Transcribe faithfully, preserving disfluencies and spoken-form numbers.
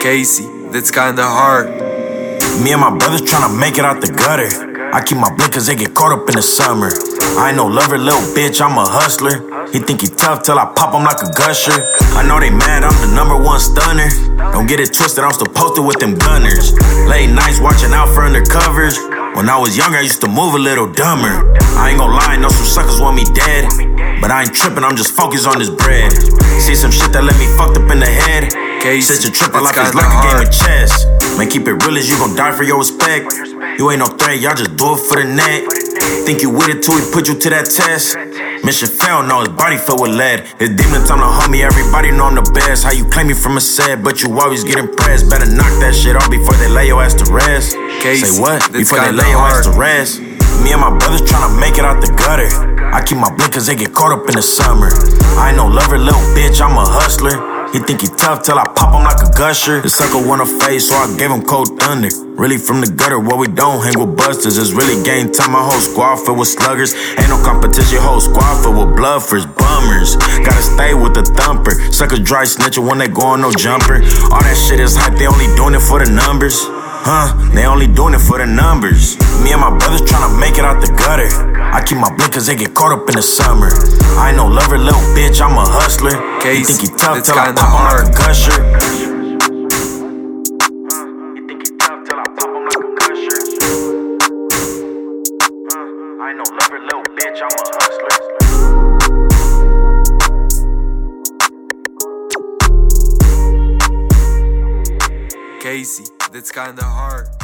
Casey, that's kinda hard. Me and my brothers tryna make it out the gutter. I keep my blinkers, they get caught up in the summer. I ain't no lover, little bitch, I'm a hustler. He think he tough till I pop him like a gusher. I know they mad, I'm the number one stunner. Don't get it twisted, I'm still posted with them gunners. Late nights watching out for undercovers. When I was younger, I used to move a little dumber. I ain't gon' lie, know some suckers want me dead. But I ain't trippin', I'm just focused on this bread. See some shit that let me fucked up in the head. Since you trippin' like it's like a game of chess. Man, keep it real as you gon' die for your respect. You ain't no threat, y'all just do it for the net. Think you with it till we put you to that test. Mission failed, no, his body filled with lead. It's demon time to homie, everybody know I'm the best. How you claim me from a set, but you always get impressed. Better knock that shit off before they lay your ass to rest. Casey, say what? Before they kinda lay your hard. ass to rest. Me and my brothers tryna make it out the gutter. I keep my blinkers, they get caught up in the summer. I ain't no lover, little bitch, I'm a hustler. He think he tough till I pop him like a gusher. The sucker wanna face, so I gave him cold thunder. Really from the gutter, where we don't hang with busters. It's really game time, my whole squad filled with sluggers. Ain't no competition, whole squad filled with bluffers, bummers. Gotta stay with the thumper. Suckers dry snitching when they go on no jumper. All that shit is hype, they only doing it for the numbers. Huh, they only doing it for the numbers. Me and my brothers tryna make it out the gutter. I keep my blinkers, they get caught up in the summer. I ain't no lover, little bitch, I'm a hustler. He think he tough till I pop him like a gusher. He think he tough till I pop him like a gusher. I ain't no lover, little bitch, I'm a hustler. Casey, that's kinda hard.